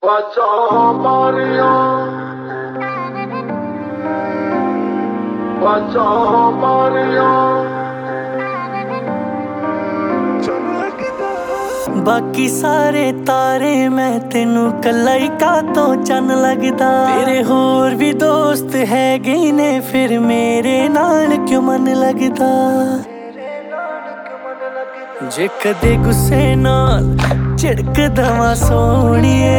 Wacom Mario, Wacom Mario. बाकी सारे तारे मैं तेनू कला ही कातों चन लगदा। तेरे होर भी दोस्त हैगे ने फिर मेरे नाल क्यों मन लगदा। जे कदे गुस्से नाल झिड़क दवां सोहणीए,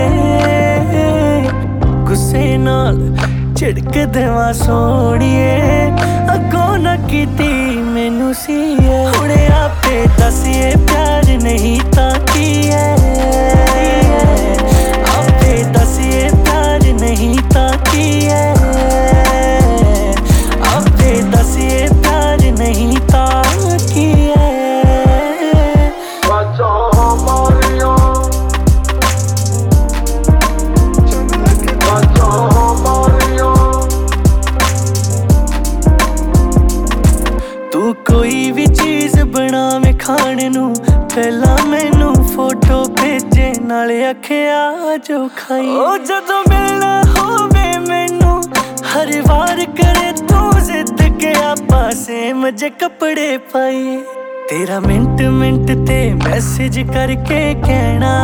गुस्से नाल झिड़क दवां सोहणीए, अगों ना कीती मैनू सी हुणे आपे दसिए प्यार नहीं तां की है। आपे दसिए प्यार नहीं तां की है। आपे दसिए प्यार नहीं तां की है। Wacom Mario, Wacom Mario. तू कोई भी चीज बनावे खाने नू पहला मैनू फोटो भेजे नाले अखिया जो खाई। ओ जदों मिलना होवे मैनू हर वार करे तू जिद के आपा सेम जे कपड़े पाइए। तेरा मिंट मिंट ते मैसेज करके कहना,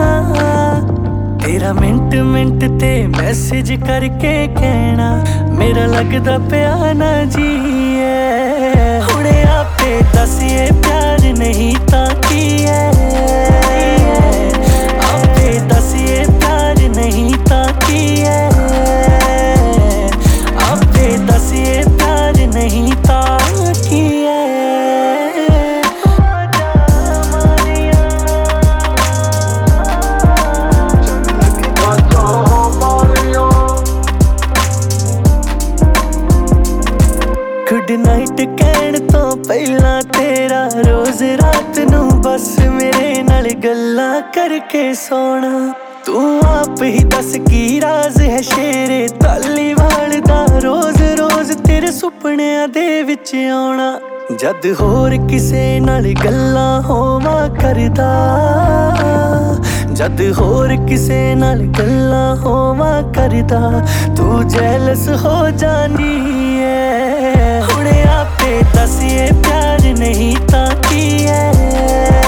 तेरा मिंट मिंट ते मैसेज करके कहना मेरा लगदा प्या ना जी है। हुणे आपे दसिए प्यार नहीं तां की है। आपे दसिए प्यार नहीं तां की है। आपे दसिए प्यार नहीं तां की है। गुड नाइट कहण तो पहला तेरा रोज रात नू बस मेरे नाल गल्लां करके सोना। तू आप ही दस की राज है शेरे धालीवाल दा, रोज रोज तेरे सुपनियां दे विच आउणा। जद होर किसे नाल गल्लां होवां करदा, जद होर किसे नाल गल्लां होवां करदा, तू जेलस हो जानी है। हुणे आपे दसिए प्यार नहीं तां की है।